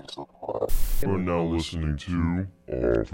We're now listening to Off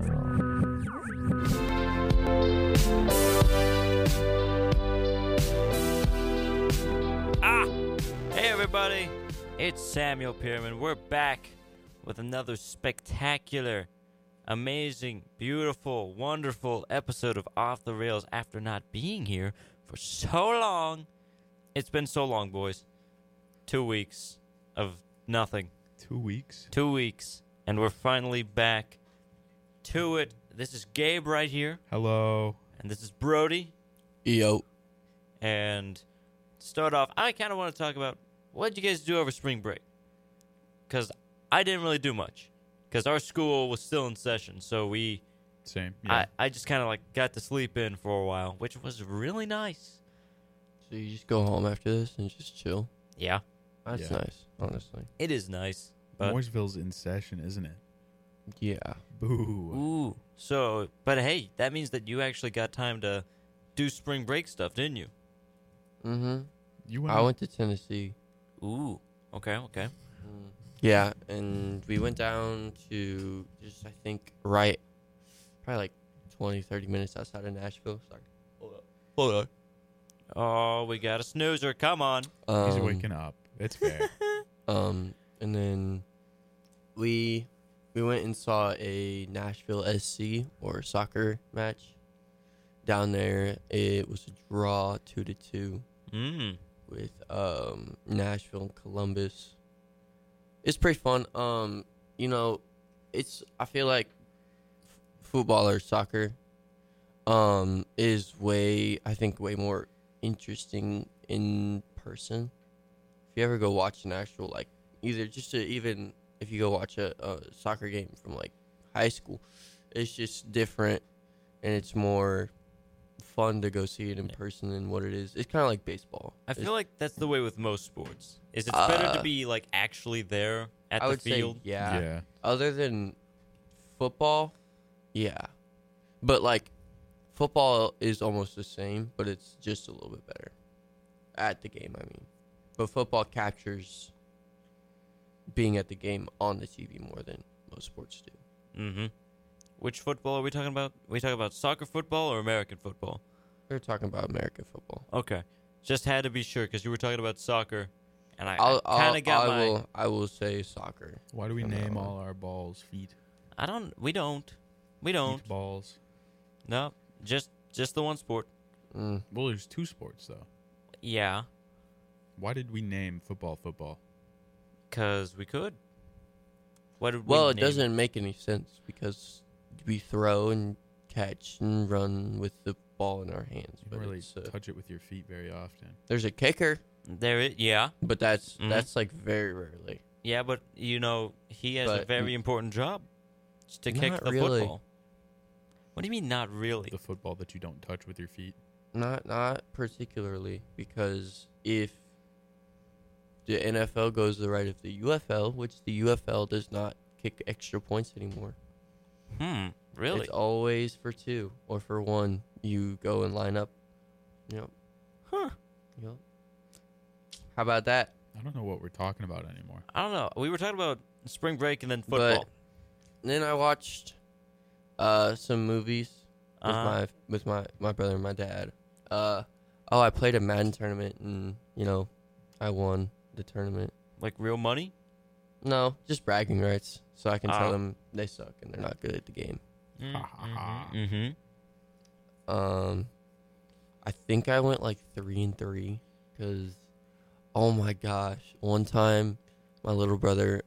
Hey everybody, it's Samuel Pierman. We're back with another spectacular, amazing, beautiful, wonderful episode of Off the Rails after not being here for so long. It's been so long, boys. 2 weeks of nothing. 2 weeks? 2 weeks, and we're finally back to it. This is Gabe right here, Hello. and this is Brody. Yo. And to start off, I kind of want to talk about what did you guys do over spring break? Because I didn't really do much. Because our school was still in session, so Same. Yeah. I just kind of like got to sleep in for a while, which was really nice. So you just go home after this and just chill? Yeah, That's Yeah. nice, honestly. it is nice. But Mooresville's in session, isn't it? Yeah. Boo. ooh, so but hey, that means that you actually got time to do spring break stuff, didn't you? Mm-hmm. You I went to Tennessee. Ooh, okay. Yeah, and we went down to just, I think, probably like 20, 30 minutes outside of Nashville. Sorry. Hold up. Oh, we got a snoozer. Come on. He's waking up. It's fair. And then we went and saw a Nashville SC or soccer match down there. It was a draw 2-2 with Nashville and Columbus. It's pretty fun. I feel like football or soccer is way more interesting in person. If you ever go watch an actual, like, even if you go watch a soccer game from, like, high school, it's just different, and it's more fun to go see it in person than what it is. It's kind of like baseball. I feel like that's the way with most sports. Is it's better to be like actually there at I the would field? say, yeah. Yeah. Other than football, yeah. But, like, football is almost the same, but it's just a little bit better. At the game, I mean. But football captures being at the game on the TV more than most sports do. Mm-hmm. Which football are we talking about? Are we talking about soccer football or American football? We're talking about American football. Okay. Just had to be sure because you were talking about soccer, and I kind of got my... I will say soccer. Why do we From that name one. all our balls feet? We don't. Feet balls. No, just the one sport. Mm. Well, there's two sports, though. Yeah, Why did we name football? because we could. What did Well, we it name? doesn't make any sense because we throw and catch and run with the ball in our hands. You But don't really it's, touch it with your feet very often. there's a kicker, Yeah, but that's Mhm. that's like very rarely. yeah, but he has a But- very important job. It's to kick Not the really. football. What do you mean, not really? The football that you don't touch with your feet. Not particularly, because if the NFL goes the right of the UFL, which the UFL does not kick extra points anymore. Really? It's always for 2 or for 1. You go and line up. Yep. Huh. Yep. How about that? I don't know what we're talking about anymore. I don't know. We were talking about spring break and then football. But then I watched some movies with my brother and my dad. I played a Madden tournament and I won the tournament. Like real money? No, just bragging rights, so I can Ah. tell them they suck and they're not good at the game. Mm-hmm. I think I went like 3-3 because, oh my gosh, one time my little brother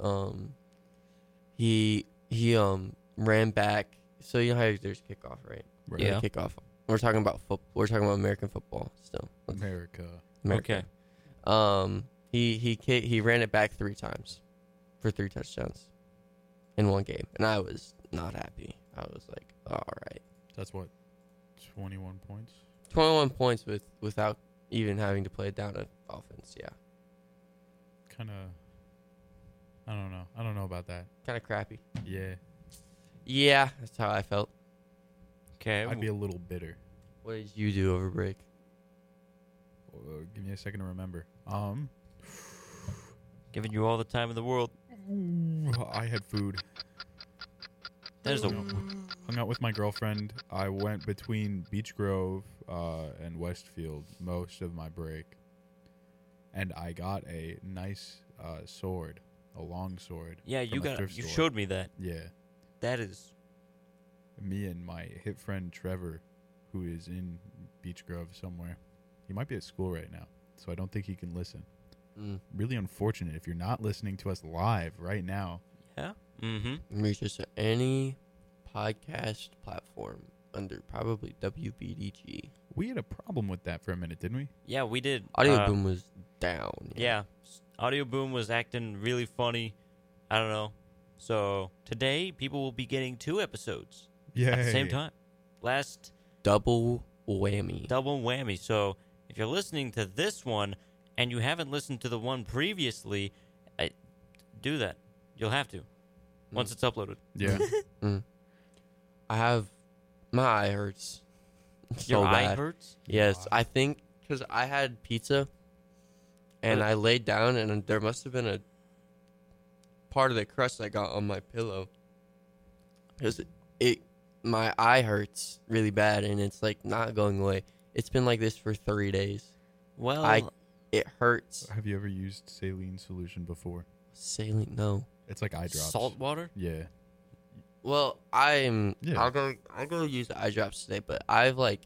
he ran back. So you know how there's kickoff, right? Right. Yeah. Kickoff. We're talking about We're talking about American football still. America. Okay. He ran it back 3 times for 3 touchdowns in one game, and I was not happy. I was like, all right, That's what? 21 points? 21 points without even having to play down an offense. Yeah, Kind of... I don't know. I don't know about that. kind of crappy. Yeah. Yeah, that's how I felt. Okay. I'd be a little bitter. What did you do over break? Give me a second to remember. Giving you all the time in the world. I had food. There's a Hung out with my girlfriend. I went between Beech Grove and Westfield most of my break. And I got a nice sword, a long sword. yeah. You from a got thrift you store. showed me that. Yeah. That is Me and my hip friend Trevor, who is in Beech Grove somewhere. He might be at school right now, so I don't think he can listen. Mm. Really unfortunate if you're not listening to us live right now. yeah. Mm-hmm. Reach us at any podcast platform under probably WBDG. We had a problem with that for a minute, didn't we? Yeah, we did. Audio Boom was down. Yeah. Audio Boom was acting really funny. I don't know. So today, people will be getting 2 episodes Yeah. at the same time. Last Double whammy. double whammy. So if you're listening to this one and you haven't listened to the one previously, do that. You'll have to once it's uploaded. Yeah. I have my eye hurts. So Your eye bad. hurts? Yes, God. I think because I had pizza and What? I laid down and there must have been a part of the crust I got on my pillow. Because my eye hurts really bad and it's like not going away. It's been like this for 3 days. Well, It hurts. Have you ever used saline solution before? Saline, no. It's like eye drops. salt water? Yeah. Well, Yeah. I'll go use the eye drops today, but I've like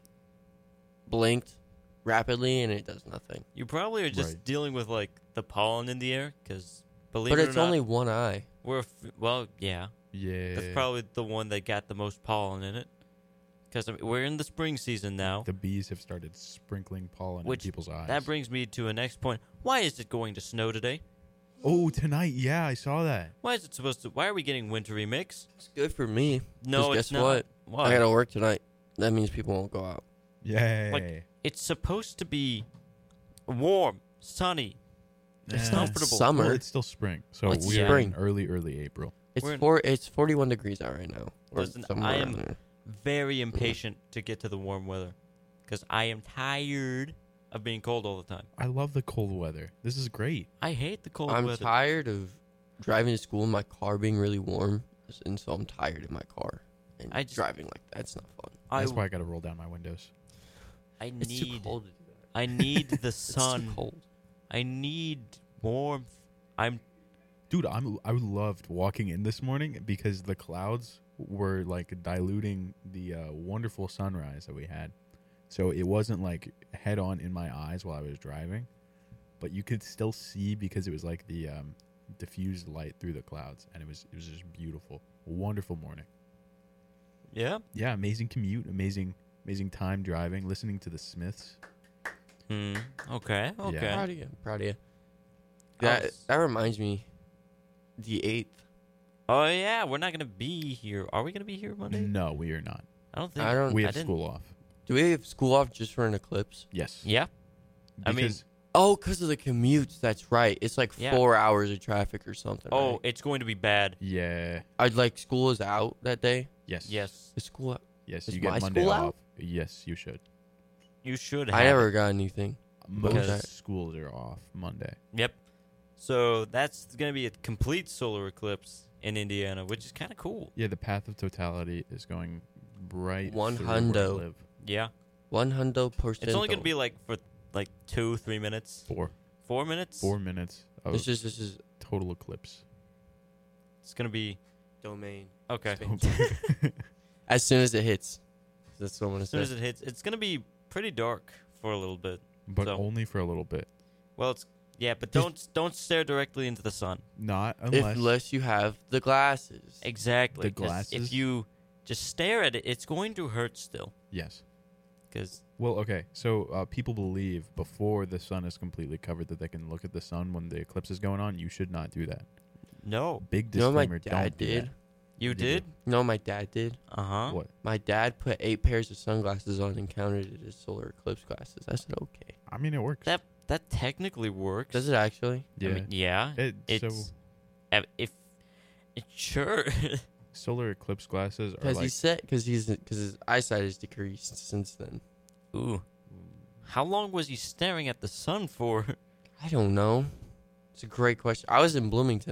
blinked rapidly and it does nothing. You probably are just Right. dealing with like the pollen in the air because believe But it it's or not, only one eye. yeah. Yeah. That's probably the one that got the most pollen in it. Because we're in the spring season now. The bees have started sprinkling pollen Which- in people's eyes. That brings me to a next point. Why is it going to snow today? Oh, tonight. Yeah, I saw that. Why is it supposed to? Why are we getting wintry mix? It's good for me. No, 'Cause it's guess not. what? Why? I gotta work tonight. That means people won't go out. Yay. It's supposed to be warm, sunny. It's Yeah. comfortable. Summer. Well, it's still spring. So It's we're spring. in early April. It's We're in- it's 41 degrees out right now. Or Listen, somewhere I around am- there. Very impatient to get to the warm weather. Because I am tired of being cold all the time. I love the cold weather. This is great. I hate the cold I'm weather. tired of driving to school and my car being really warm, and so I'm tired in my car. And I just- driving like that's not fun. That's why I got to roll down my windows. I It's too need cold to do that. I need the It's too sun. cold. I need warmth. Dude, I loved walking in this morning because the clouds were like diluting the wonderful sunrise that we had. So it wasn't like head on in my eyes while I was driving, but you could still see because it was like the diffused light through the clouds, and it was just beautiful, wonderful morning. Yeah. Yeah, amazing commute, amazing time driving, listening to the Smiths. Okay. Okay. Yeah. Proud of you. Proud of you. I That was- that reminds me, the 8th. Oh yeah, we're not gonna be here. Are we gonna be here Monday? No, we are not. I don't think. I don't. We I have didn't- school off. Do we have school off just for an eclipse? Yes. Yeah. I mean- Because- Oh, because of the commutes. That's right. It's like Yeah. 4 hours of traffic or something. Oh, right? it's going to be bad. yeah. I'd like school is out that day. Yes. Yes, Is school out? Yes, Is you my get Monday school off. out? Yes, you should. you should. Have I never it. got anything. Most Because- schools are off Monday. Yep. So that's gonna be a complete solar eclipse in Indiana, which is kind of cool. Yeah, the path of totality is going right One through where I hundo. live. Yeah. 100%. It's only gonna be like for like 2-3 minutes, 4 minutes. 4 minutes of This is total eclipse. It's gonna be domain. okay. As soon as it hits. That's what I'm gonna As soon say. as it hits, it's gonna be pretty dark for a little bit. But So- only for a little bit. Well, it's yeah, but Just- don't stare directly into the sun. Not Unless you have the glasses. Exactly. The 'cause glasses? If you just stare at it, it's going to hurt still. Yes. Because Well, okay. So people believe before the sun is completely covered that they can look at the sun when the eclipse is going on. You should not do that. no, Big You know what disclaimer. my dad don't do did? that. you You did. You know what my dad did? Uh huh. What? My dad put 8 pairs of sunglasses on and counted it as solar eclipse glasses. I said, okay. I mean, it works. That technically works. Does it actually? yeah. I mean, yeah. So If it sure. solar eclipse glasses are Because like he said, because his eyesight has decreased since then. Ooh. How long was he staring at the sun for? I don't know. It's a great question. I was in Bloomington.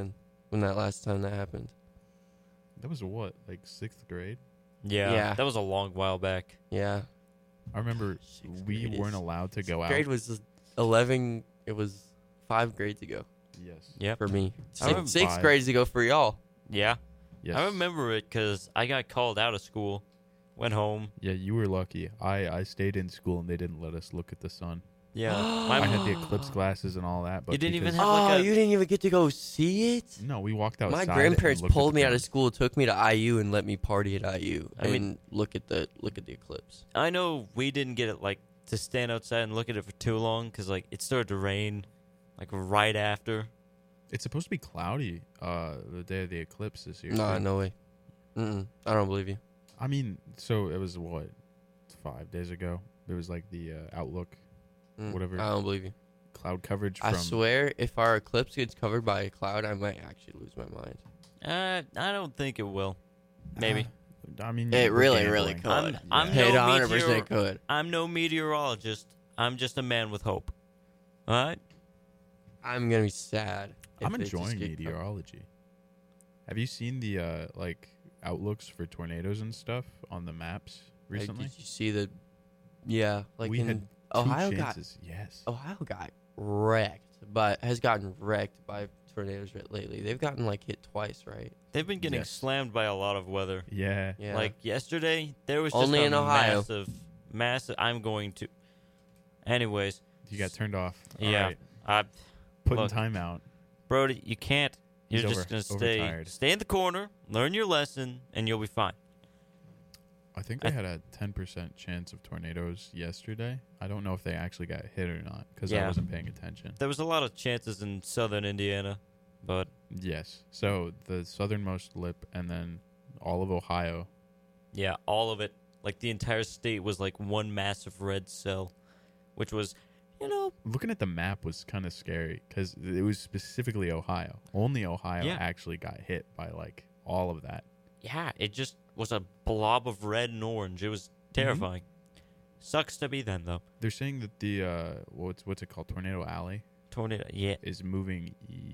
when that last time that happened. That was what, like 6th grade? Yeah, Yeah. that was a long while back. Yeah. I remember Sixth we grade weren't is- allowed to go out. Grade was 11. It was 5 grades ago Yes. Yep. for me. I remember Sixth 5. grades ago for y'all. Yeah, Yes. I remember it because I got called out of school, went home. Yeah, you were lucky. I stayed in school and they didn't let us look at the sun. Yeah, I my, had the eclipse glasses and all that, but You didn't even because- have Oh, like a- you didn't even get to go see it? No, we walked outside. My and grandparents looked at pulled the me out of ground. school, took me to IU, and let me party at IU. I mean- and look at the eclipse. I know we didn't get it like to stand outside and look at it for too long because like it started to rain, like right after. It's supposed to be cloudy the day of the eclipse this year. Nah, too. no way. I don't believe you. I mean, so it was what, 5 days ago? There was like the Outlook Whatever. I don't believe you. cloud coverage I from. swear, if our eclipse gets covered by a cloud, I might actually lose my mind. I don't think it will. Maybe. I mean, It we're really, gambling. really could. I'm It no 100% meteor- could. I'm no meteorologist. I'm just a man with hope. All right. I'm gonna be sad. I'm if it just enjoying get covered. meteorology. Have you seen the like outlooks for tornadoes and stuff on the maps Like, recently? did you see the? Yeah, like we in had two Ohio got chances. Yes. Ohio got wrecked, but has gotten wrecked by tornadoes lately. They've gotten like hit twice, right? They've been getting Yes. slammed by a lot of weather. Yeah. Yeah. Like yesterday, there was just Only a in Ohio. massive. I'm going to. Anyways, You got turned off. All yeah. right. Putting look. time out. Brody, you can't. You're He's just gonna overtired. stay in the corner, learn your lesson, and you'll be fine. I think they had a 10% chance of tornadoes yesterday. I don't know if they actually got hit or not because I Yeah. wasn't paying attention. There was a lot of chances in southern Indiana, but Yes. So the southernmost lip and then all of Ohio. yeah, all of it, like the entire state was like one massive red cell, which was, Looking at the map was kind of scary because it was specifically Ohio. Only Ohio Yeah. actually got hit by like all of that. yeah, it just was a blob of red and orange. It was terrifying. Sucks to be them though. They're saying that the what's it called, Tornado Alley, Tornado, yeah. is moving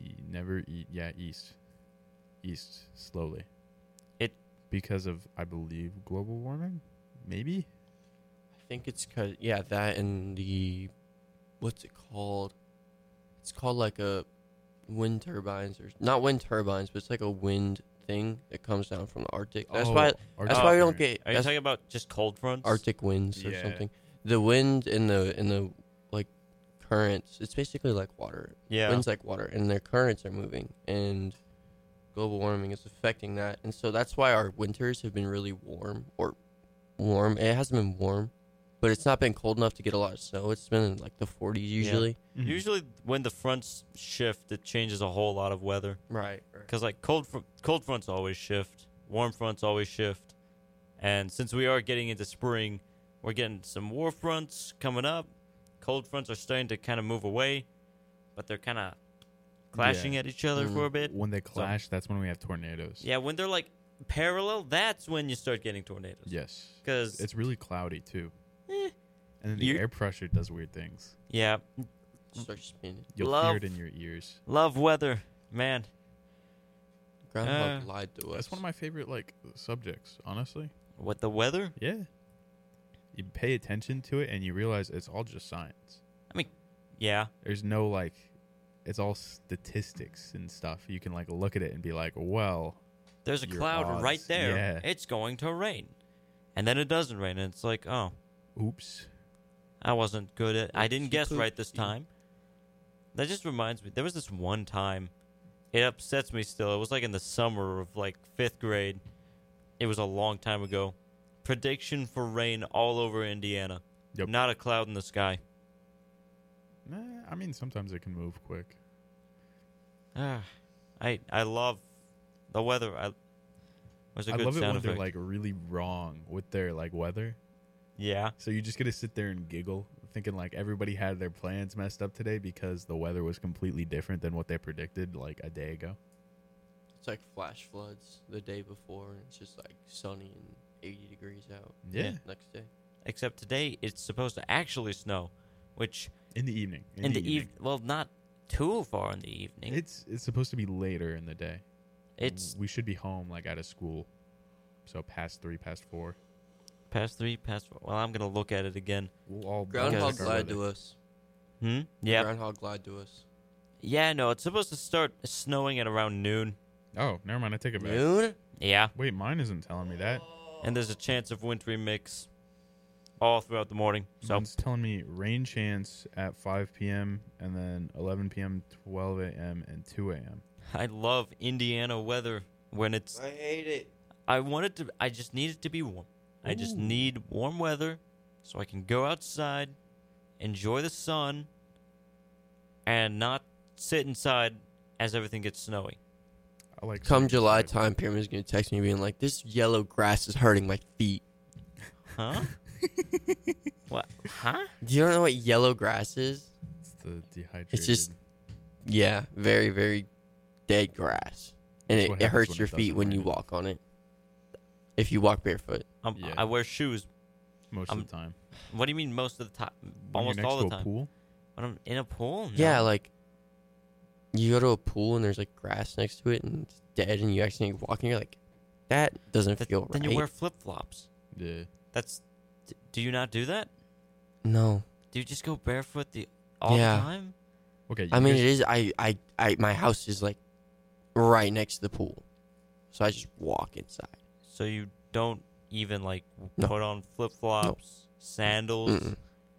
east slowly. It- because of, I believe, global warming, maybe. I think it's cause that and the what's it called? It's called like a wind turbines or not wind turbines, but it's like a wind thing that comes down from the Arctic. That's why Arctic we don't current. get Are you talking about just cold fronts? Arctic winds or Yeah. something. The wind in the like currents, it's basically like water. Yeah. Wind's like water, and their currents are moving, and global warming is affecting that, and so that's why our winters have been really warm. It hasn't been warm, but it's not been cold enough to get a lot of snow. It's been in like the 40s usually. Mhm. Usually, when the fronts shift, it changes a whole lot of weather. Right. Because like cold fronts always shift, warm fronts always shift, and since we are getting into spring, we're getting some warm fronts coming up. Cold fronts are starting to kind of move away, but they're kind of clashing Yeah. at each other for a bit. When they clash, that's when we have tornadoes. Yeah, when they're like parallel, that's when you start getting tornadoes. Yes. Because It's really cloudy too. Eh. And then the You- air pressure does weird things. yeah, Start spinning. You'll Love- hear it in your ears. love weather, man. Groundhog lied to us. That's one of my favorite like subjects, honestly. What, the weather? Yeah. You pay attention to it and you realize it's all just science. Yeah, There's no like, it's all statistics and stuff. You can like look at it and be like, well, there's a Your cloud odds, right there. yeah. It's going to rain, and then it doesn't rain, and it's like, oh, oops. I wasn't good at. I didn't guess Oopsie right this poopsie. time. That just reminds me. There was this one time. It upsets me still. It was like in the summer of like 5th grade. It was a long time ago. Prediction for rain all over Indiana. Yep. Not a cloud in the sky. Nah, I mean, sometimes it can move quick. I love the weather. Was a I good love it sound when they're effect. like really wrong with their like weather. Yeah. So you just get to sit there and giggle, thinking like everybody had their plans messed up today because the weather was completely different than what they predicted like a day ago. It's like flash floods the day before, and it's just like sunny and 80 degrees out. Yeah. Next day. Except today it's supposed to actually snow, which In the evening. in the evening. Well, not too far in the evening. It's supposed to be later in the day. We should be home like out of school, so past 3, past 4. past 3, past 4. Well, I'm gonna look at it again. We'll all Groundhog check our lied weather. to us. Yeah. Groundhog lied to us. Yeah. No, it's supposed to start snowing at around noon. Oh, never mind. I take it back. Noon? Yeah. Wait, mine isn't telling me that. And there's a chance of wintry mix all throughout the morning. So Mine's telling me rain chance at 5 p.m. and then 11 p.m., 12 a.m., and 2 a.m. I love Indiana weather when it's. I hate it. I just need it to be warm. I just Ooh. need warm weather so I can go outside, enjoy the sun, and not sit inside as everything gets snowy. I like Come sitting July inside. time, Pyramid's going to text me being like, this yellow grass is hurting my feet. Huh? What? Huh? Do you know what yellow grass is? It's the dehydrated. It's just- Yeah, very, very dead grass. And That's what it happens hurts when your it feet doesn't when you rain. walk on it. If you walk barefoot. Yeah. I wear shoes. most of the time. What do you mean most of the time? When Almost you're next all to the a time. pool, When I'm in a pool? No. Yeah, like you go to a pool and there's like grass next to it and it's dead and you accidentally walk and you're like, that doesn't feel right. Then you wear flip flops. yeah. Do you not do that? No. Do you just go barefoot all Yeah. the time? Okay. I mean, it guys- is. I my house is like right next to the pool, so I just walk inside. So you don't even like No. put on flip flops, sandals. Mm-mm.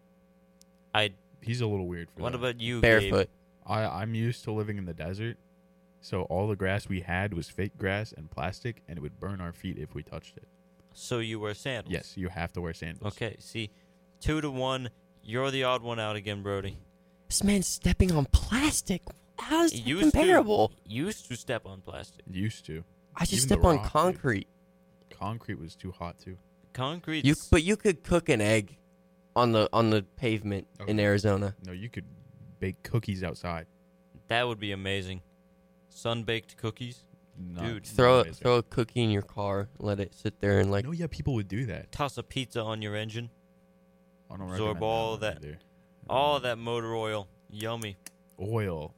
He's a little weird for What that. about you, Gabe? Barefoot. I'm used to living in the desert, so all the grass we had was fake grass and plastic, and it would burn our feet if we touched it. So you wear sandals. Yes, you have to wear sandals. Okay. See, 2-1. You're the odd one out again, Brody. This man's stepping on plastic. How is that Used comparable? Used to step on plastic. Used to. I just Even step the on rock, dude. concrete. Concrete was too hot too. Concrete. But you could cook an egg on the pavement in Okay. Arizona. No, you could bake cookies outside. That would be amazing. Sun-baked cookies. Not- Dude, Throw not a cookie in your car, let it sit there and like No, yeah, people would do that. Toss a pizza on your engine. I don't Absorb recommend all one that- either. All that motor oil. Yummy. Oil.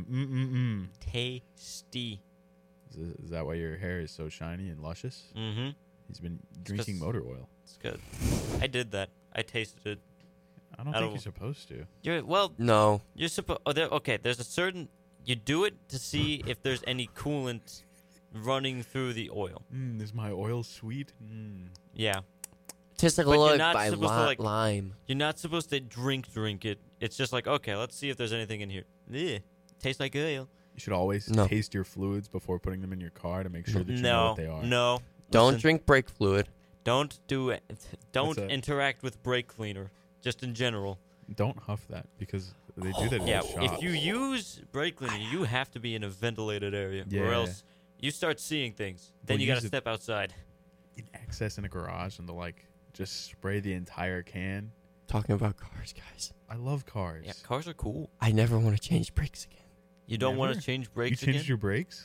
Tasty. Is that why your hair is so shiny and luscious? Mm-hmm. He's been drinking 'cause- motor oil. It's good. I did that. I tasted it. I don't I think don't- you're supposed to. You're supposed. Okay, there's a certain. You do it to see if there's any coolant running through the oil. Is my oil sweet? Yeah. tastes like a But you're little not by supposed to, like- lime. You're not supposed to drink it. It's just like, okay, let's see if there's anything in here. Ugh, tastes like oil. You should always No. taste your fluids before putting them in your car to make sure that you know No, what they are. no. Don't Listen, drink brake fluid. Don't do it. Don't What's that? interact with brake cleaner. Just in general. Don't huff that because they do that in Yeah, the shop. if you use brake cleaner, you have to be in a ventilated area, or Yeah. else you start seeing things. Then Well, you gotta use it- step outside. in excess in a garage and they'll just spray the entire can. Talking about cars, guys. I love cars. Yeah, cars are cool. I never want to change brakes again. You don't want to Never? change You brakes changed again? your brakes?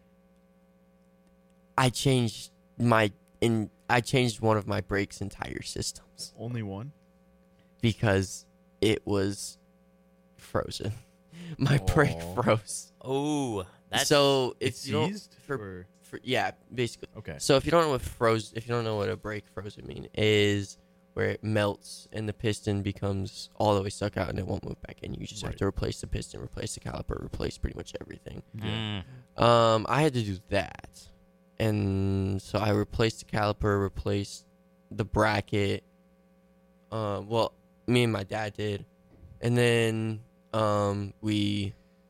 I changed one of my brakes entire systems Only one? because it was frozen. My brake Aw. froze. Oh, that's So if It's you don't, seized? for, yeah, basically. Okay. So if you don't know if you don't know what a brake frozen mean is, where it melts and the piston becomes all the way stuck out and it won't move back in. You just have Right. to replace the piston, replace the caliper, replace pretty much everything. Yeah. I had to do that, and so I replaced the caliper, replaced the bracket. Well, me and my dad did, and then we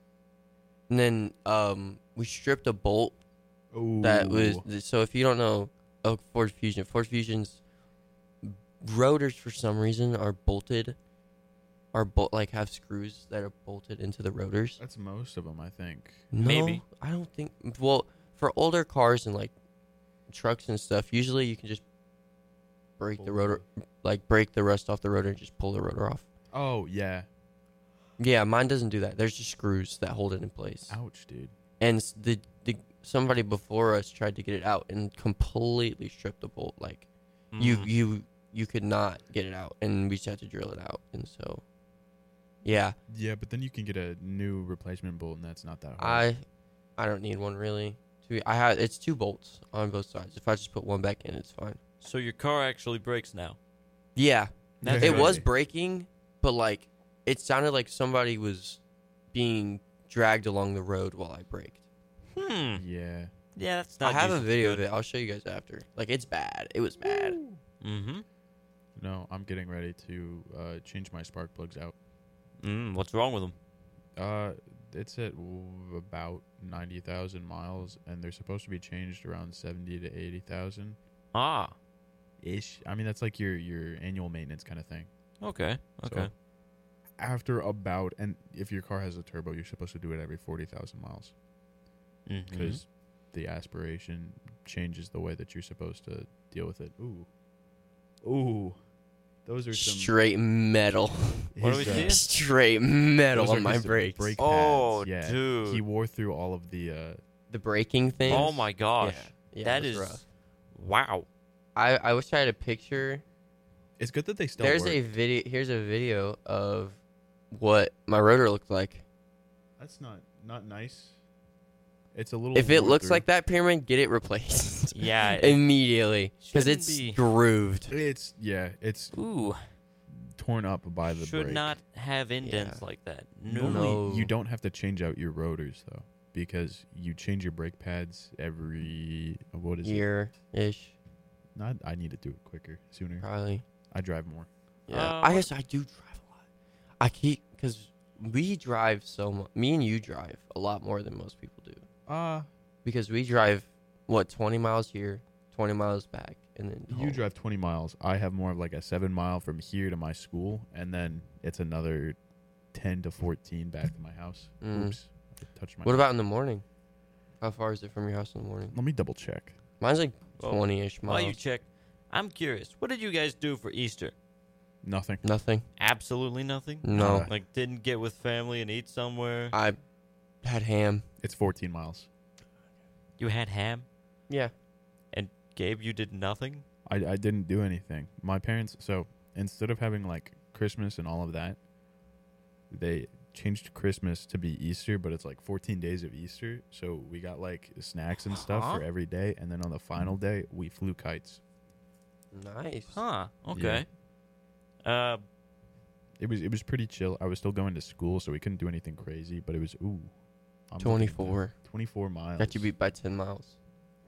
stripped a bolt that was. Ooh. So if you don't know, Ford Fusion's rotors for some reason are bolted, have screws that are bolted into the rotors. That's most of them, I think. No, Maybe. I don't think. Well, for older cars and like trucks and stuff, usually you can just break the rotor, break the rust off the rotor and just pull the rotor off. Oh, yeah. Yeah, mine doesn't do that. There's just screws that hold it in place. Ouch, dude. And somebody before us tried to get it out and completely stripped the bolt. Like you could not get it out, and we just had to drill it out. And so, Yeah, Yeah, but then you can get a new replacement bolt, and that's not that hard. I don't need one really. It's 2 bolts on both sides. If I just put one back in, it's fine. So your car actually brakes now. Yeah, That's it good. was braking, but like it sounded like somebody was being dragged along the road while I braked. Yeah. Yeah, that's I not. have a usually video good. of it. I'll show you guys after. Like it's bad. It was bad. Mm-hmm. No, I'm getting ready to change my spark plugs out. What's wrong with them? It's at about 90,000 miles, and they're supposed to be changed around 70 to 80,000 Ah, ish. I mean, that's like your annual maintenance kind of thing. okay, okay. So after about, and if your car has a turbo, you're supposed to do it every 40,000 miles Mm-hmm. because the aspiration changes the way that you're supposed to deal with it. Ooh, those are some Straight metal. What do we see? Straight metal those are on my his brakes. brake Oh, pads. Yeah. dude. He wore through all of the. The braking thing. Oh my gosh, Yeah, that it is was rough. wow. I wish I had a picture. It's good that they still. There's work. a video. Here's a video of what my rotor looked like. That's not nice. It's a little. If it wore looks through. like that, Pyramid, get it replaced. Yeah. Immediately, because Shouldn't it's be. grooved. it's Ooh, torn up by the should brake. not have indents Yeah. like that. Normally, No. you don't have to change out your rotors though, because you change your brake pads every what is it? Year ish, Not. I need to do it quicker, sooner. probably. I drive more. Yeah, Uh, I guess I do drive a lot. I keep because we drive so much. Me and you drive a lot more than most people do because we drive 20 miles here, 20 miles back, and then You home. drive 20 miles. I have more of like a 7 mile from here to my school, and then it's another 10 to 14 back to my house. Mm. Oops, I touched my. What about in the morning? How far is it from your house in the morning? Let me double check. Mine's like Well, 20-ish miles. while you check, I'm curious. What did you guys do for Easter? Nothing. Nothing. Absolutely nothing. No. Like didn't get with family and eat somewhere. I had ham. It's 14 miles. You had ham, Yeah. and Gabe, you did nothing. I didn't do anything. My parents, so instead of having like Christmas and all of that, they changed Christmas to be Easter, but it's like 14 days of Easter. So we got like snacks and stuff for every day, and then on the final day we flew kites. Nice. Huh. Okay. It was pretty chill. I was still going to school, so we couldn't do anything crazy, but it was I'm looking 24. down. 24 miles. Got you beat by 10 miles.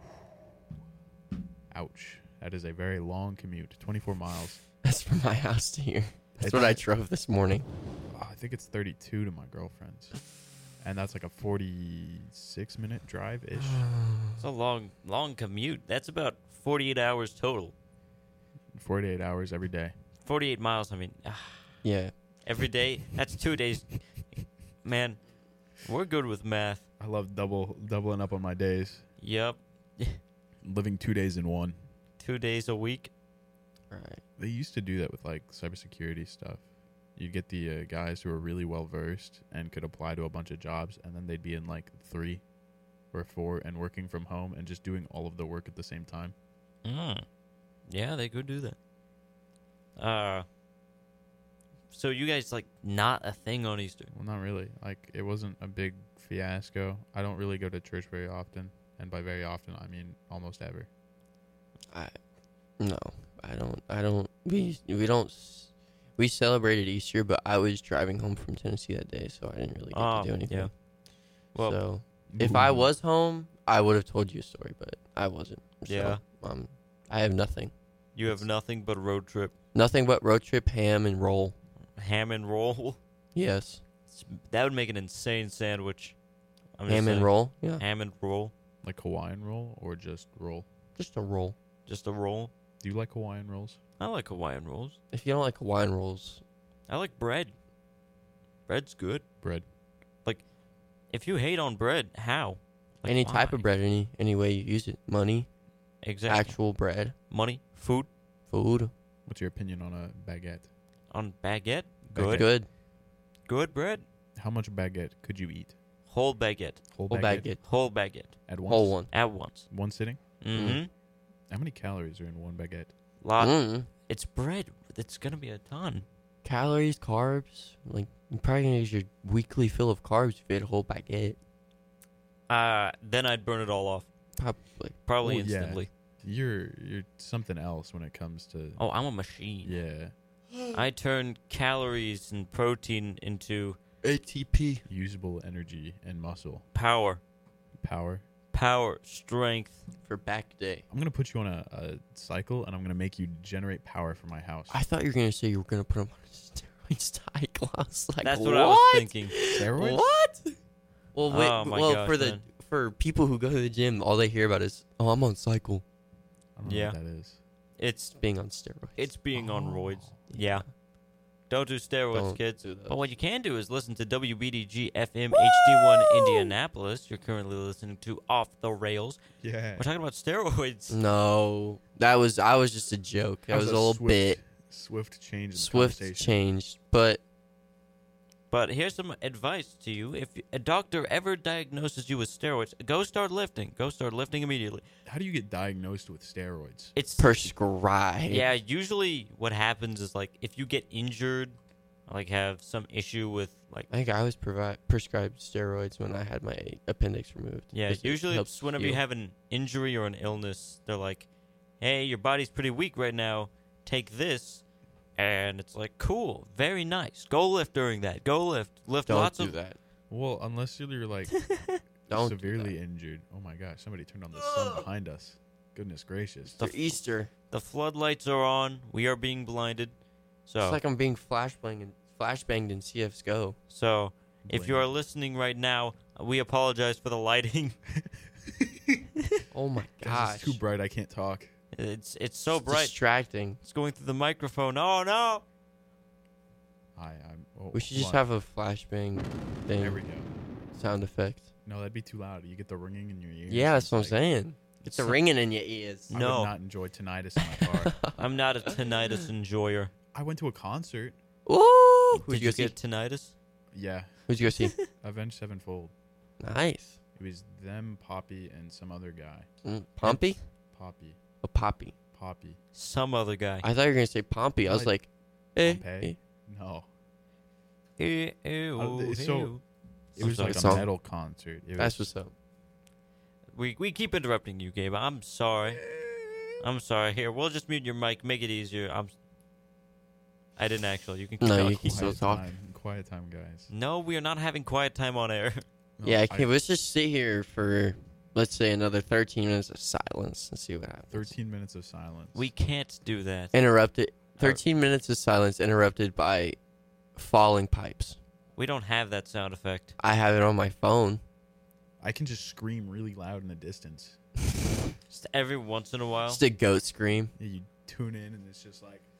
Ouch. That is a very long commute. 24 miles. That's from my house to here. That's It's- what I drove this morning. I think it's 32 to my girlfriend's. And that's like a 46-minute drive-ish. It's a long commute. That's about 48 hours total. 48 hours every day. 48 miles. I mean, Yeah. every day. That's 2 days. Man, we're good with math. I love doubling up on my days. Yep. Living 2 days in one. 2 days a week. Right. They used to do that with like cybersecurity stuff. You get the guys who are really well versed and could apply to a bunch of jobs, and then they'd be in like 3 or 4 and working from home and just doing all of the work at the same time. Yeah, they could do that. So you guys like not a thing on Easter? Well, not really. Like it wasn't a big fiasco. I don't really go to church very often, and by very often I mean almost ever. No, I don't. We celebrated Easter, but I was driving home from Tennessee that day, so I didn't really get to do anything. Yeah. Well, so if I was home, I would have told you a story, but I wasn't. So, Yeah. I have nothing. you have nothing but a road trip, Nothing but road trip, ham, and roll. ham and roll. Yes. That would make an insane sandwich. I'm just Ham and saying. roll? Yeah. Ham and roll. like Hawaiian roll or just roll. Just a roll. Just a roll. Do you like Hawaiian rolls? I like Hawaiian rolls. If you don't like Hawaiian rolls, I like bread. Bread's good. Bread. If you hate on bread, how? Like, any type of why? bread, any way you use it. Money, Exactly. actual bread, Money, food, food. What's your opinion on a baguette? on baguette. Baguette. Good. Good. Good bread. How much baguette could you eat? Whole baguette. Whole Whole baguette. Whole baguette. At once? Whole one. At once. One sitting? Mm-hmm. How many calories are in one baguette? Lot. Mm. It's bread. It's gonna be a ton. Calories, carbs, like You're probably gonna use your weekly fill of carbs if you had a whole baguette. Then I'd burn it all off. Probably Well, yeah. instantly. You're something else when it comes to Oh, I'm a machine. yeah, I turn calories and protein into ATP. usable energy and muscle power, power. strength. For back day. I'm gonna put you on a cycle, and I'm gonna make you generate power for my house. I thought you were gonna say you were gonna put him on a steroid cycle. I was like, That's what I was thinking. Steroids? What? Well, wait. Oh my well, gosh, man. for people who go to the gym, all they hear about is, "Oh, I'm on cycle." I don't know Yeah. what that is. It's Being on steroids. it's being on Oh. roids. Yeah. Don't do steroids, Don't kids. do that. But what you can do is listen to WBDG FM HD1 Indianapolis. You're currently listening to Off the Rails. Yeah, We're talking about steroids. No, I was just a joke. That was a little bit swift change. In the swift conversation. changed, but But here's some advice to you. If a doctor ever diagnoses you with steroids, go start lifting. Go start lifting immediately. How do you get diagnosed with steroids? It's prescribed. Yeah, usually what happens is like if you get injured, like have some issue with like I think I was prescribed steroids when I had my appendix removed. yeah, because it usually helps it's whenever heal. you have an injury or an illness, they're like, "Hey, your body's pretty weak right now. Take this." And it's like, "Cool, very nice. Go lift during that. Go lift. Lift Don't lots do of that. Well, unless you're like Don't do severely that. injured. Oh my gosh! Somebody turned on the sun behind us. Goodness gracious! For Easter, the floodlights are on. We are being blinded." So it's like I'm being flashbanged in CS:GO. So, if you Blame are it. listening right now, we apologize for the lighting. Oh my Guys, gosh, it's too bright. I can't talk. It's so It's bright. distracting. It's going through the microphone. Oh no! We should just hold on. have a flashbang There we thing, go. sound effect. No, that'd be too loud. You get the ringing in your ears. Yeah, that's It's what I'm like- saying. It's the So- ringing in your ears. I No. would not enjoy tinnitus in my car. I'm not a tinnitus enjoyer. I went to a concert. Ooh, who'd Did you you go see? get tinnitus? Yeah, Who'd you go see? Avenged Sevenfold. Nice. It was them, Poppy, and some other guy. Pompey? Poppy. A Poppy. Poppy. Some other guy. I thought you were gonna say Pompey. I was like, eh. Pompeii? No. Ew, ew, so- ew. It was sorry. like a Song. metal concert. It That's was, what's up. We keep interrupting you, Gabe. I'm sorry. I'm sorry. Here, we'll just mute your mic. Make it easier. I didn't actually. You can keep No, talking. you can still talk. Quiet time, guys. No, we are not having quiet time on air. No, Yeah, okay, let's just sit here for, let's say, another 13 minutes of silence and see what happens. 13 minutes of silence. We can't do that. Interrupted. 13 minutes of silence interrupted by falling pipes. We don't have that sound effect. I have it on my phone. I can just scream really loud in the distance. Just every once in a while. Just a goat scream. Yeah, you tune in and it's just like,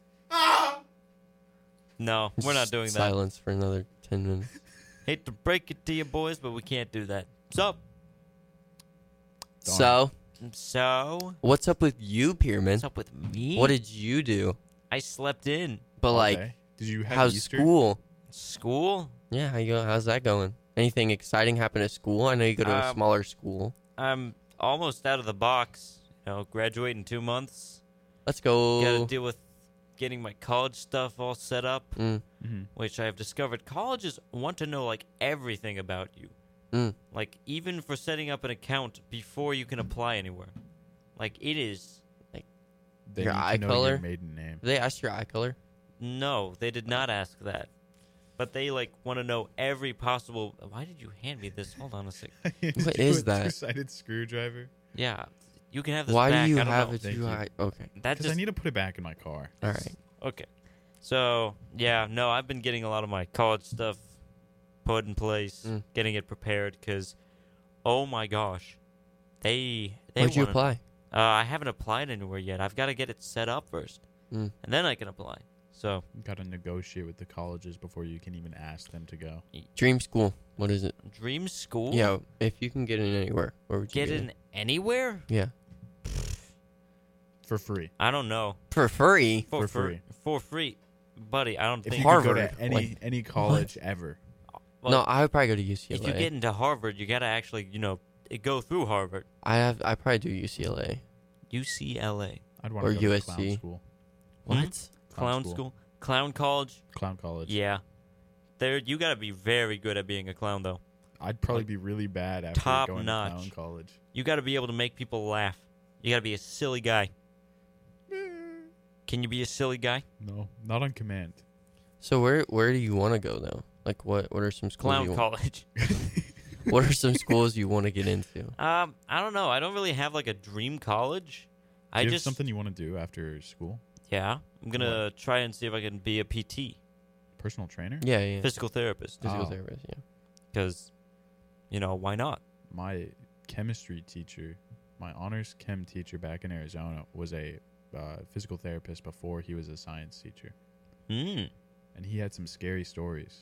No, we're not Just doing that. Silence for another 10 minutes. Hate to break it to you boys, but we can't do that. Darn. So, What's up with you, Pierman? what's up with me? What did you do? I slept in. But, like, okay. Did you have how's Easter? school? School? Yeah, how's that going? Anything exciting happen at school? I know you go to a smaller school. I'm almost out of the box. You know, graduate in 2 months. Let's go. Got to deal with getting my college stuff all set up, Mm, Mm-hmm. which I have discovered colleges want to know like everything about you. mm. Like even for setting up an account before you can apply anywhere. Like it is They Your need to eye know color? Your maiden name. Did they ask your eye color? no, they did not ask that. But they like want to know every possible. Why did you hand me this? Hold on a sec. What is that? Two-sided screwdriver. Yeah, you can have this Why back. do you I don't have know. a Thank two you. eye? Okay. That Because just I need to put it back in my car. All right. okay. So yeah, no, I've been getting a lot of my college stuff put in place, Mm. getting it prepared. Because, oh my gosh, they Where'd you wanna- apply? I haven't applied anywhere yet. I've got to get it set up first, Mm. and then I can apply. So Got to negotiate with the colleges before you can even ask them to go. Dream school. What is it? dream school. Yeah, if you can get in anywhere, where would you Get in anywhere? Yeah. For free. I don't know. For free. For free. For free, buddy. I don't If think. you could go Harvard, to like, any college ever. well, No, I would probably go to UCLA. if you get into Harvard, you got to actually, go through Harvard. I probably do UCLA. UCLA. I'd want Or to go to USC. clown school. Hmm? What? Clown school. Clown college. Clown college. Yeah. You got to be very good at being a clown, though. I'd probably be really bad after top going notch. to clown college. You got to be able to make people laugh. You got to be a silly guy. Can you be a silly guy? No, not on command. So where do you want to go though? Like what are some schools? Clown college. What are some schools you want to get into? I don't know. I don't really have like a dream college. Do you have something you want to do after school? Yeah, I'm gonna try and see if I can be a PT, Personal trainer? Yeah. physical therapist, Physical Oh. therapist. Yeah. because, why not? My chemistry teacher, my honors chem teacher back in Arizona, was a physical therapist before he was a science teacher. Mm. And he had some scary stories.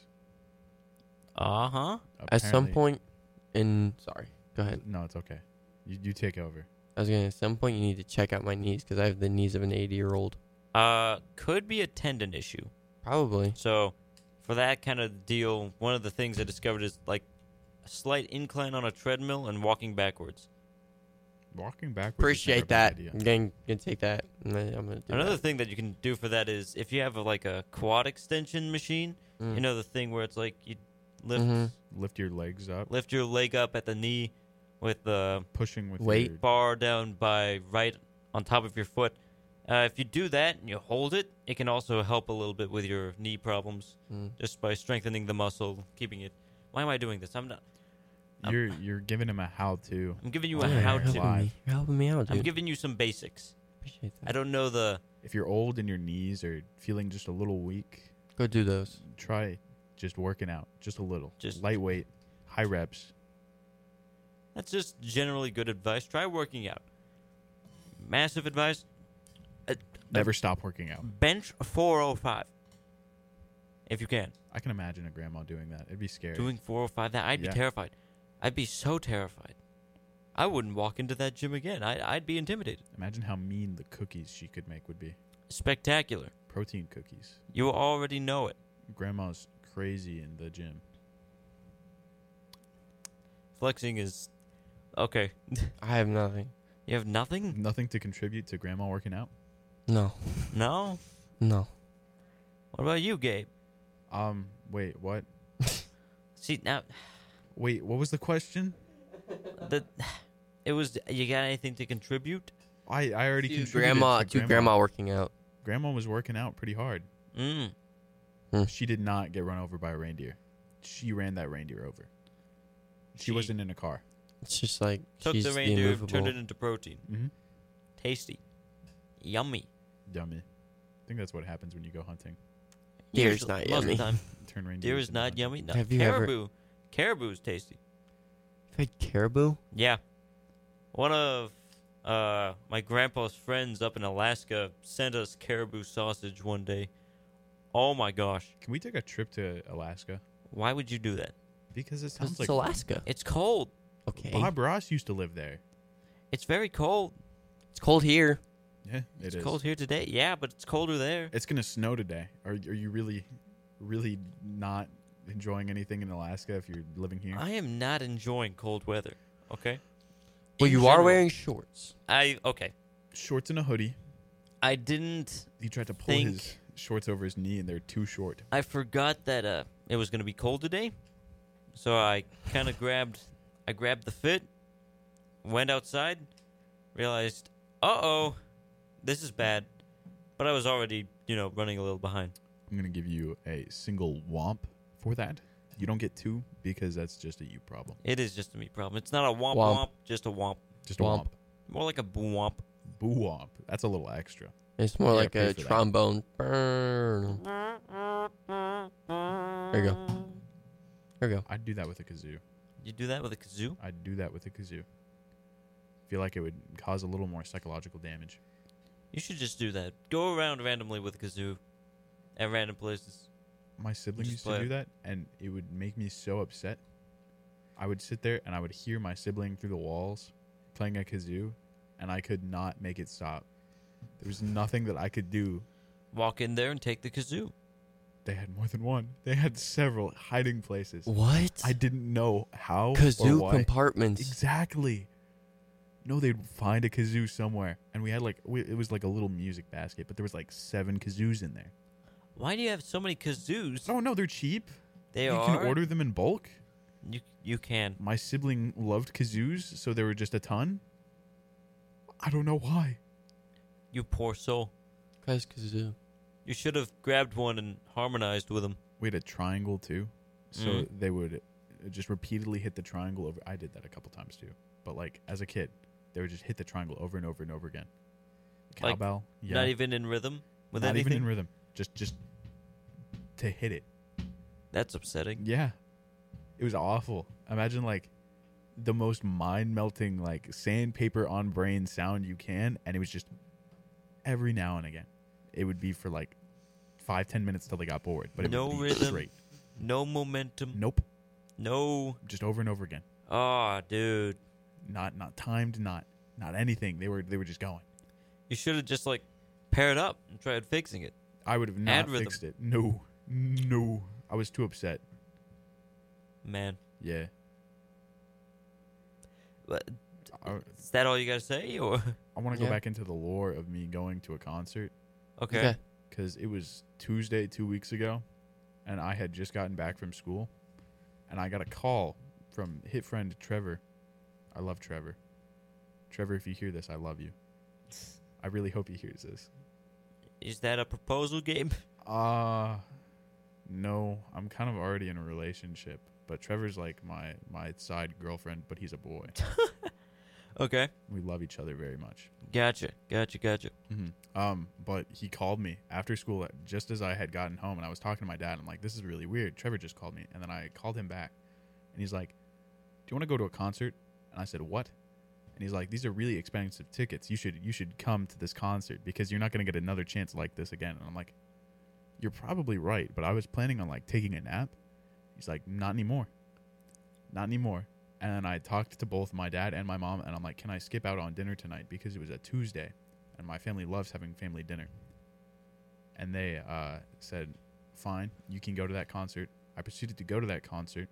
Uh huh. At some Apparently- point sorry, go ahead. No, it's okay. You take over. I was gonna. At some point, you need to check out my knees because I have the knees of an 80-year-old. Could be a tendon issue. Probably. So, for that kind of deal, one of the things I discovered is like a slight incline on a treadmill and walking backwards. Walking backwards. Appreciate that. I'm gonna take that. I'm gonna do Another that. thing that you can do for that is if you have like a quad extension machine, Mm. you know the thing where it's like you lift Mhm. Lift your legs up. lift your leg up at the knee with the Pushing with Weight. your... bar down by right on top of your foot. If you do that and you hold it, it can also help a little bit with your knee problems Mm. just by strengthening the muscle, keeping it. Why am I doing this? I'm not. You're giving him a how-to. I'm giving you Yeah, a you're how helping to. me. You're helping me out, dude. I'm giving you some basics. Appreciate that. I don't know the. If you're old and your knees are feeling just a little weak, Go do those. try just working out just a little. Just- lightweight, high reps. That's just generally good advice. Try working out. Massive advice. Never stop working out. Bench 405. If you can. I can imagine a grandma doing that. It'd be scary. Doing 405, I'd be Yeah. terrified. I'd be so terrified. I wouldn't walk into that gym again. I'd be intimidated. Imagine how mean the cookies she could make would be. Spectacular. Protein cookies. You already know it. Grandma's crazy in the gym. Flexing is okay. I have nothing. You have nothing? Nothing to contribute to grandma working out? No. No? No. What about you, Gabe? Wait, what? See, now Wait, what was the question? it was you got anything to contribute? I already To contributed grandma. to To grandma working out. Grandma was working out pretty hard. Mm. She did not get run over by a reindeer. She ran that reindeer over. She wasn't in a car. It's just like Took she's the the reindeer, immovable. turned it into protein. Mm-hmm. Tasty. Yummy. Yummy. I think that's what happens when you go hunting. Deer's Usually- not most of the yummy. time. Turn reindeer. Deer is not yummy. No. Have you ever- Caribou. Caribou's tasty. You've had caribou? Yeah. One of my grandpa's friends up in Alaska sent us caribou sausage one day. Oh my gosh. Can we take a trip to Alaska? Why would you do that? Because it 'Cause sounds it's like Alaska. It's cold. Okay. Bob Ross used to live there. It's very cold. It's cold here. Yeah, It's cold here today. Yeah, but it's colder there. It's gonna snow today. Are you really not enjoying anything in Alaska if you're living here? I am not enjoying cold weather. Okay. Well, In you are general, wearing shorts. Okay. Shorts and a hoodie. I didn't. He tried to pull Think- his shorts over his knee, and they're too short. I forgot that it was gonna be cold today, so I kind of grabbed the fit, went outside, realized, this is bad, but I was already running a little behind. I'm gonna give you a single womp for that. You don't get two because that's just a you problem. It is just a me problem. It's not a womp Womp. womp, just a womp. Just a Womp. womp. More like a boo womp. Boo womp. That's a little extra. It's more You like gotta a pay for that. trombone. Burn. There you go. There you go. I'd do that with a kazoo. You do that with a kazoo? I'd do that with a kazoo. Feel like it would cause a little more psychological damage. You should just do that. Go around randomly with a kazoo at random places. My sibling Just used play to it. do that, and it would make me so upset. I would sit there and I would hear my sibling through the walls playing a kazoo, and I could not make it stop. There was nothing that I could do. Walk in there and take the kazoo. They had more than one. They had several hiding places. What? I didn't know how or Kazoo why. compartments. Exactly. No, they'd find a kazoo somewhere, and we had it was like a little music basket, but there was like 7 kazoos in there. Why do you have so many kazoos? Oh no, they're cheap. They You are. can order them in bulk. You can. My sibling loved kazoos, so there were just a ton. I don't know why. You poor soul. Guys, kazoo. You should have grabbed one and harmonized with them. We had a triangle too, so they would just repeatedly hit the triangle over. I did that a couple times too, but like as a kid, they would just hit the triangle over and over and over again. Like, Cowbell, yeah, Not even in rhythm with not anything. even in rhythm, just to hit it. That's upsetting. Yeah, it was awful. Imagine like the most mind-melting like sandpaper on brain sound you can, and it was just every now and again. It would be for like 5-10 minutes till they got bored, but it No would be rhythm. straight. No momentum. Nope, No. just over and over again. Oh, dude. Not timed, not anything. They were just going. You should have just like paired up and tried fixing it. I would have not Add rhythm. fixed it. No. I was too upset. Man. Yeah. But I, is that all you gotta say, or I want to go Yeah. back into the lore of me going to a concert okay? because it was Tuesday 2 weeks ago, and I had just gotten back from school, and I got a call from hit friend Trevor. I love Trevor. Trevor, if you hear this, I love you. I really hope he hears this. Is that a proposal game? No, I'm kind of already in a relationship, but Trevor's like my side girlfriend, but he's a boy. Okay. We love each other very much. Gotcha. But he called me after school just as I had gotten home, and I was talking to my dad. I'm like, this is really weird. Trevor just called me, and then I called him back, and he's like, do you want to go to a concert? And I said, what? And he's like, these are really expensive tickets. You should come to this concert because you're not going to get another chance like this again. And I'm like, you're probably right, but I was planning on like taking a nap. He's like, not anymore. And then I talked to both my dad and my mom, and I'm like, can I skip out on dinner tonight because it was a Tuesday, and my family loves having family dinner. And they said, fine, you can go to that concert. I proceeded to go to that concert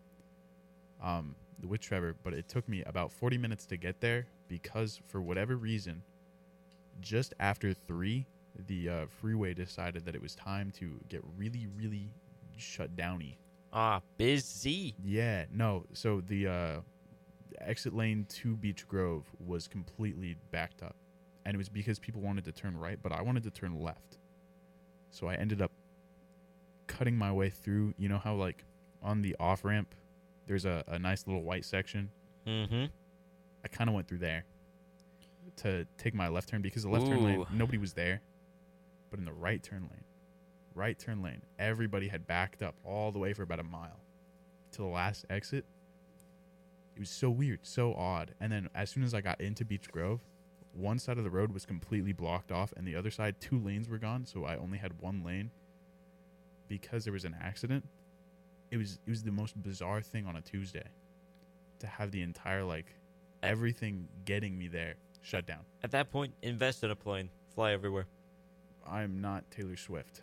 with Trevor, but it took me about 40 minutes to get there because for whatever reason, just after 3, the freeway decided that it was time to get really, really shut downy. Busy. Yeah, no. So the exit lane to Beech Grove was completely backed up. And it was because people wanted to turn right, but I wanted to turn left. So I ended up cutting my way through. You know how, like, on the off-ramp, there's a nice little white section? Mm-hmm. I kind of went through there to take my left turn because the left turn lane, Ooh. nobody was there. But in the right turn lane, everybody had backed up all the way for about a mile to the last exit. It was so weird, so odd. And then as soon as I got into Beech Grove, one side of the road was completely blocked off, and the other side, 2 lanes were gone, so I only had 1 lane because there was an accident. It was the most bizarre thing on a Tuesday to have the entire, like, everything getting me there shut down. At that point, invest in a plane. Fly everywhere. I'm not Taylor Swift.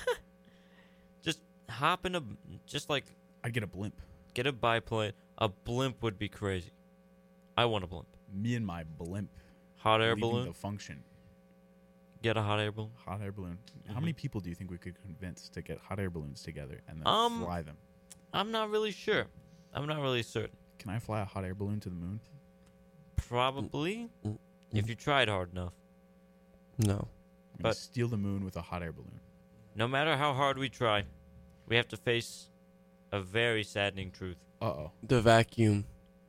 Just hop in a... Just, like, I'd get a blimp. get a biplane. A blimp would be crazy. I want a blimp. Me and my blimp. Hot air leaving balloon. the function. Get a hot air balloon. Hot air balloon. How Mhm. many people do you think we could convince to get hot air balloons together and then fly them? I'm not really sure. I'm not really certain. Can I fly a hot air balloon to the moon? Probably. Mm. If you tried hard enough. No. I'm gonna But- steal the moon with a hot air balloon. No matter how hard we try, we have to face a very saddening truth. Uh-oh. The vacuum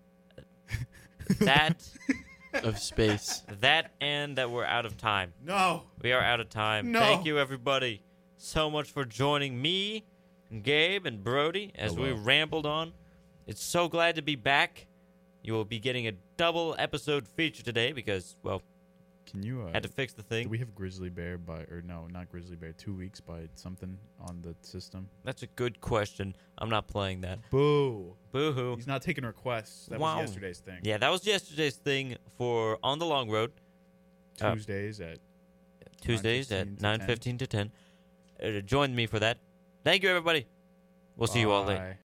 That, of space. that, and that we're out of time. No. We are out of time. No. Thank you, everybody, so much for joining me, Gabe, and Brody as we Hello. rambled on. It's so glad to be back. You will be getting a double episode feature today because, well, Can you had to fix the do thing. we have Grizzly Bear not Grizzly Bear, 2 weeks by something on the system? That's a good question. I'm not playing that. Boo. Boo-hoo. He's not taking requests. That Wow. was yesterday's thing. Yeah, that was yesterday's thing for On the Long Road. Tuesdays at Tuesdays at 9:15 9:15 to 10. Join me for that. Thank you, everybody. We'll see you all later. Bye.